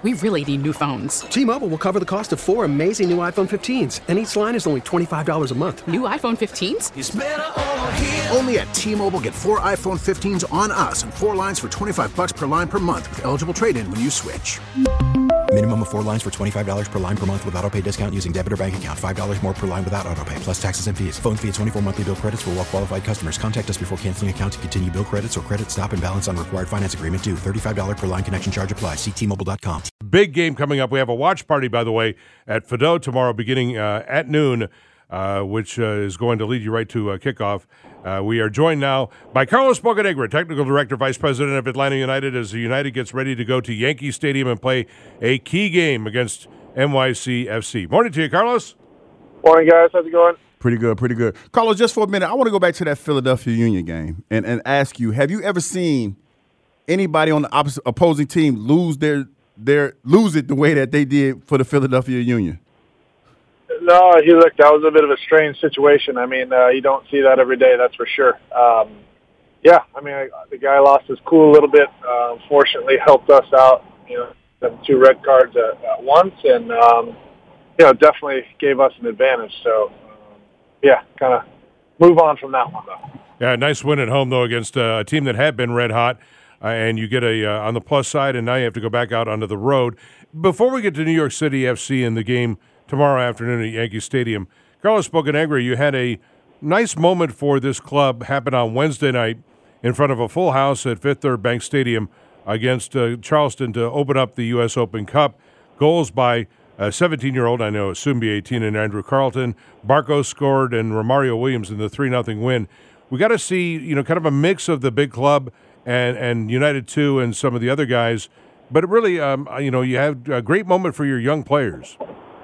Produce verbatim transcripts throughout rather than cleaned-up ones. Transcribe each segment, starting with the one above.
We really need new phones. T-Mobile will cover the cost of four amazing new iPhone fifteens, and each line is only twenty-five dollars a month. New iPhone fifteens? It's better over here. Only at T-Mobile, get four iPhone fifteens on us and four lines for twenty-five dollars per line per month with eligible trade-in when you switch. Minimum of four lines for twenty-five dollars per line per month with autopay discount using debit or bank account. five dollars more per line without autopay, plus taxes and fees. Phone fee at twenty-four monthly bill credits for well-qualified customers. Contact us before canceling account to continue bill credits or credit stop and balance on required finance agreement due. thirty-five dollars per line connection charge applies. See T Mobile dot com. Big game coming up. We have a watch party, by the way, at Fido tomorrow beginning uh, at noon, uh, which uh, is going to lead you right to uh, kickoff. Uh, we are joined now by Carlos Bocanegra, Technical Director, Vice President of Atlanta United, as the United gets ready to go to Yankee Stadium and play a key game against N Y C F C. Morning to you, Carlos. Morning, guys. How's it going? Pretty good, pretty good. Carlos, just for a minute, I want to go back to that Philadelphia Union game and, and ask you, have you ever seen anybody on the opposite opposing team lose their their lose it the way that they did for the Philadelphia Union? No, he look, that was a bit of a strange situation. I mean, uh, you don't see that every day, that's for sure. Um, yeah, I mean, I, the guy lost his cool a little bit. Uh, unfortunately, helped us out, you know, them two red cards at, at once, and, um, you know, definitely gave us an advantage. So, um, yeah, kind of move on from that one, though. Yeah, nice win at home, though, against uh, a team that had been red hot, uh, and you get a uh, on the plus side, and now you have to go back out onto the road. Before we get to New York City F C in the game tomorrow afternoon at Yankee Stadium, Carlos Bocanegra, you had a nice moment for this club happen on Wednesday night in front of a full house at Fifth Third Bank Stadium against uh, Charleston to open up the U S Open Cup. Goals by a seventeen-year-old, I know, soon be eighteen, and Andrew Carlton. Barco scored, and Romario Williams in the three nothing win. We got to see, you know, kind of a mix of the big club and, and United two and some of the other guys. But it really, um, you know, you have a great moment for your young players.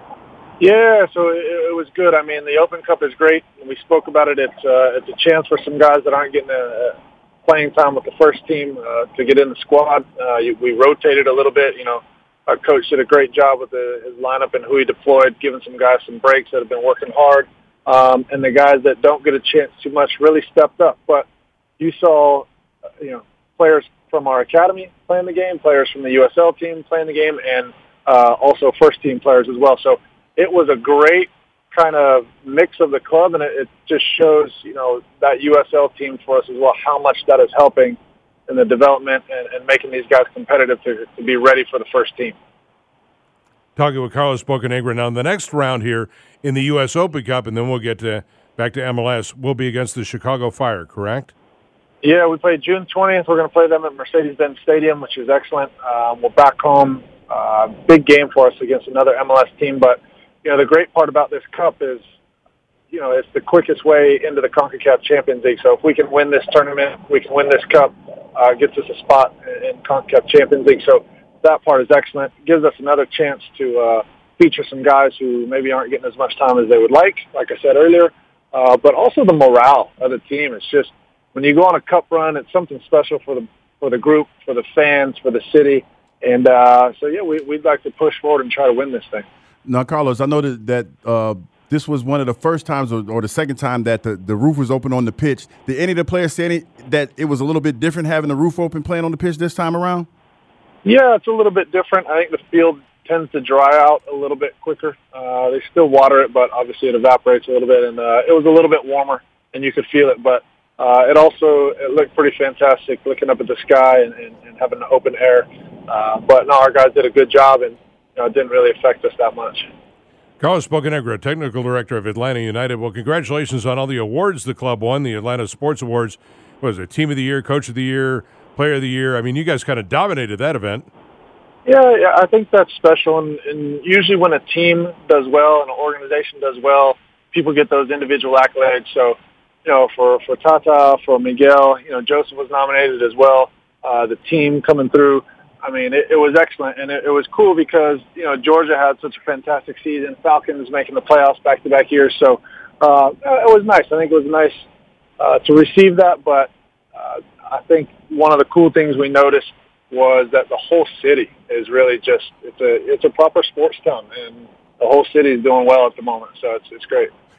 Yeah, so it, it was good. I mean, the Open Cup is great. We spoke about it. It's, uh, it's a chance for some guys that aren't getting a, a playing time with the first team uh, to get in the squad. Uh, we rotated a little bit. You know, our coach did a great job with the, his lineup and who he deployed, giving some guys some breaks that have been working hard. Um, and the guys that don't get a chance too much really stepped up. But you saw, you know, players from our academy playing the game, players from the U S L team playing the game, and uh, also first-team players as well. So it was a great kind of mix of the club, and it, it just shows, you know, that U S L team for us as well, how much that is helping in the development and, and making these guys competitive to, to be ready for the first team. Talking with Carlos Bocanegra. Now, in the next round here in the U S Open Cup, and then we'll get to, back to M L S, will be against the Chicago Fire, correct? Yeah, we play June twentieth. We're going to play them at Mercedes-Benz Stadium, which is excellent. Um, we're back home. Uh, big game for us against another M L S team. But, you know, the great part about this cup is, you know, it's the quickest way into the CONCACAF Champions League. So if we can win this tournament, we can win this cup, uh, gets us a spot in CONCACAF Champions League. So that part is excellent. Gives us another chance to uh, feature some guys who maybe aren't getting as much time as they would like, like I said earlier. Uh, but also the morale of the team. It's just, when you go on a cup run, it's something special for the for the group, for the fans, for the city. And uh, so, yeah, we, we'd like to push forward and try to win this thing. Now, Carlos, I know that, that uh, this was one of the first times or, or the second time that the, the roof was open on the pitch. Did any of the players say any, that it was a little bit different having the roof open playing on the pitch this time around? Yeah, it's a little bit different. I think the field tends to dry out a little bit quicker. Uh, they still water it, but obviously it evaporates a little bit. And uh, it was a little bit warmer, and you could feel it. But uh, it also it looked pretty fantastic looking up at the sky and, and, and having open air. Uh, but, no, our guys did a good job, and you know, it didn't really affect us that much. Carlos Bocanegra, Technical Director of Atlanta United. Well, congratulations on all the awards the club won, the Atlanta Sports Awards. What was it, Team of the Year, Coach of the Year, Player of the Year? I mean, you guys kind of dominated that event. Yeah, yeah, I think that's special. And, and usually when a team does well and an organization does well, people get those individual accolades. So, you know, for, for Tata, for Miguel, you know, Joseph was nominated as well. Uh, the team coming through. I mean, it, it was excellent, and it, it was cool because, you know, Georgia had such a fantastic season. Falcons making the playoffs back-to-back years. So uh, it was nice. I think it was nice uh, to receive that, but uh, I think one of the cool things we noticed was that the whole city is really just, it's a it's a proper sports town, and the whole city is doing well at the moment, so it's it's great.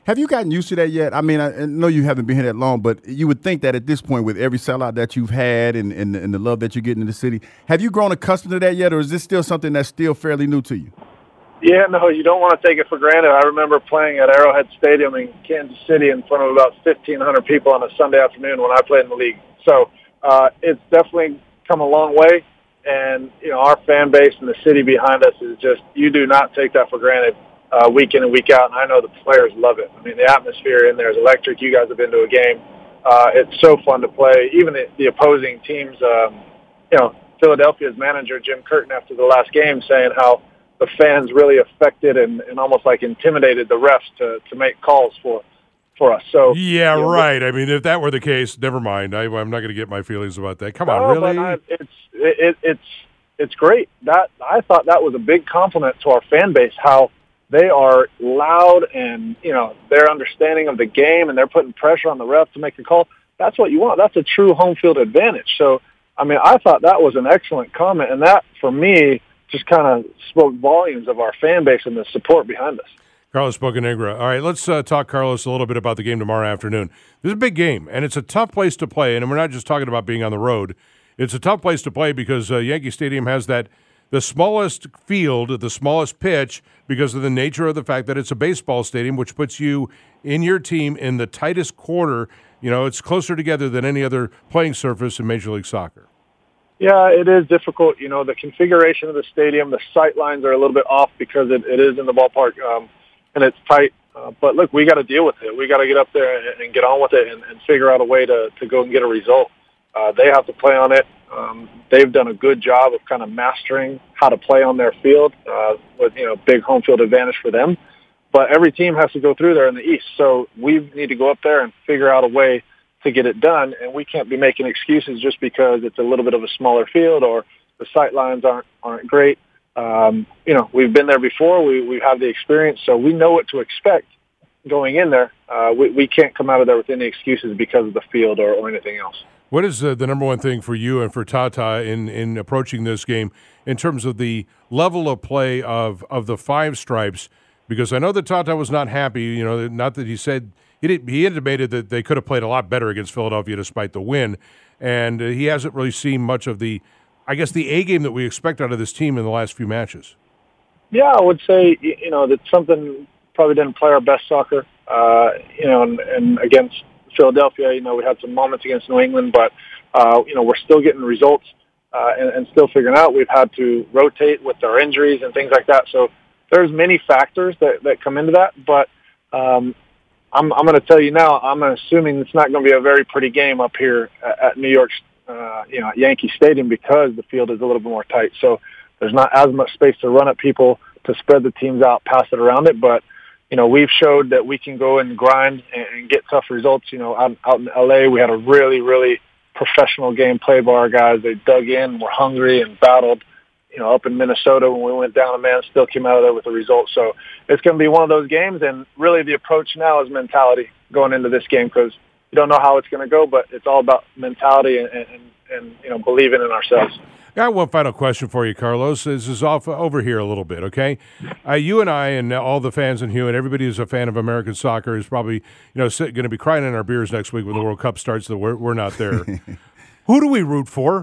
Have you gotten used to that yet? I mean, I know you haven't been here that long, but you would think that at this point, with every sellout that you've had and, and, and the love that you're getting in the city, have you grown accustomed to that yet, or is this still something that's still fairly new to you? Yeah, no, you don't want to take it for granted. I remember playing at Arrowhead Stadium in Kansas City in front of about fifteen hundred people on a Sunday afternoon when I played in the league. So uh, it's definitely come a long way, and you know our fan base and the city behind us is just, you do not take that for granted uh, week in and week out, and I know the players love it. I mean, the atmosphere in there is electric. You guys have been to a game. Uh, it's so fun to play. Even the, the opposing teams, um, you know, Philadelphia's manager, Jim Curtin, after the last game saying how the fans really affected and, and almost like intimidated the refs to, to make calls for for us. So yeah, you know, right. I mean, if that were the case, never mind. I, I'm not going to get my feelings about that. Come no, on, really? But I, it's it, it's it's great. That I thought that was a big compliment to our fan base. How they are loud and you know their understanding of the game, and they're putting pressure on the ref to make a call. That's what you want. That's a true home field advantage. So I mean, I thought that was an excellent comment, and that for me just kind of spoke volumes of our fan base and the support behind us. Carlos Bocanegra. All right, let's uh, talk, Carlos, a little bit about the game tomorrow afternoon. This is a big game, and it's a tough place to play, and we're not just talking about being on the road. It's a tough place to play because uh, Yankee Stadium has that the smallest field, the smallest pitch, because of the nature of the fact that it's a baseball stadium, which puts you in your team in the tightest quarter. You know, it's closer together than any other playing surface in Major League Soccer. Yeah, it is difficult. You know, the configuration of the stadium, the sight lines are a little bit off because it, it is in the ballpark, um, and it's tight. Uh, but, look, we got to deal with it. We got to get up there and, and get on with it and, and figure out a way to, to go and get a result. Uh, they have to play on it. Um, they've done a good job of kind of mastering how to play on their field uh, with, you know, big home field advantage for them. But every team has to go through there in the East. So we need to go up there and figure out a way to get it done, and we can't be making excuses just because it's a little bit of a smaller field or the sight lines aren't aren't great. Um, you know, we've been there before. We we have the experience, so we know what to expect going in there. Uh, we we can't come out of there with any excuses because of the field or, or anything else. What is uh, the number one thing for you and for Tata in, in approaching this game in terms of the level of play of, of the five stripes? Because I know that Tata was not happy. You know, not that he said. He, did, he intimated that they could have played a lot better against Philadelphia despite the win, and uh, he hasn't really seen much of the, I guess, the A game that we expect out of this team in the last few matches. Yeah, I would say, you know, that's something probably didn't play our best soccer, uh, you know, and, and against Philadelphia, you know, we had some moments against New England, but, uh, you know, we're still getting results uh, and, and still figuring out. We've had to rotate with our injuries and things like that, so there's many factors that, that come into that, but, um, I'm, I'm going to tell you now, I'm assuming it's not going to be a very pretty game up here at, at New York's, uh, you know, at Yankee Stadium because the field is a little bit more tight. So there's not as much space to run at people to spread the teams out, pass it around it. But, you know, we've showed that we can go and grind and, and get tough results. You know, out, out in L A, we had a really, really professional game played by our guys. They dug in, were hungry, and battled. You know, up in Minnesota when we went down a man, still came out of there with a result. So it's going to be one of those games, and really the approach now is mentality going into this game because you don't know how it's going to go, but it's all about mentality and, and, and you know, believing in ourselves. I got one final question for you, Carlos. This is off over here a little bit, okay? Uh, you and I and all the fans in Hugh and everybody who's a fan of American soccer is probably, you know, going to be crying in our beers next week when the World Cup starts that we're, we're not there. Who do we root for?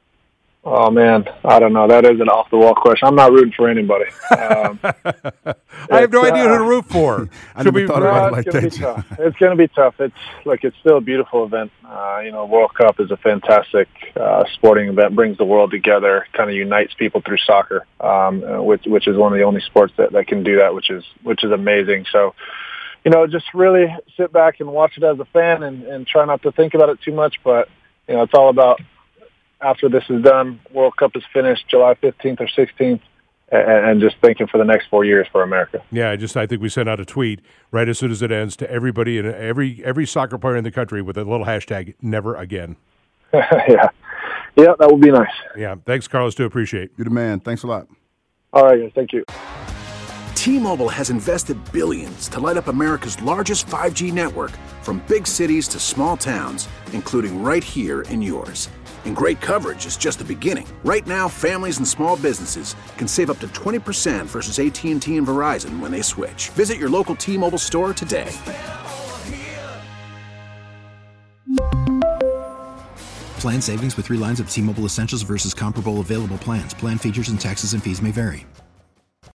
Oh, man, I don't know. That is an off-the-wall question. I'm not rooting for anybody. Um, I have no idea uh, who to root for. I never thought about it like it's gonna that. Be tough. It's going to be tough. It's look, it's still a beautiful event. Uh, you know, World Cup is a fantastic uh, sporting event. Brings the world together, kind of unites people through soccer, um, which which is one of the only sports that, that can do that, which is which is amazing. So, you know, just really sit back and watch it as a fan, and, and try not to think about it too much. But you know, it's all about. After this is done, World Cup is finished July fifteenth or sixteenth, and, and just thinking for the next four years for America. Yeah, I just I think we sent out a tweet right as soon as it ends to everybody and every every soccer player in the country with a little hashtag never again. yeah. Yeah, that would be nice. Yeah. Thanks, Carlos. Do appreciate it. You're the man. Thanks a lot. All right, guys. Thank you. T-Mobile has invested billions to light up America's largest five G network, from big cities to small towns, including right here in yours. And great coverage is just the beginning. Right now, families and small businesses can save up to twenty percent versus A T and T and Verizon when they switch. Visit your local T-Mobile store today. Plan savings with three lines of T-Mobile Essentials versus comparable available plans. Plan features and taxes and fees may vary.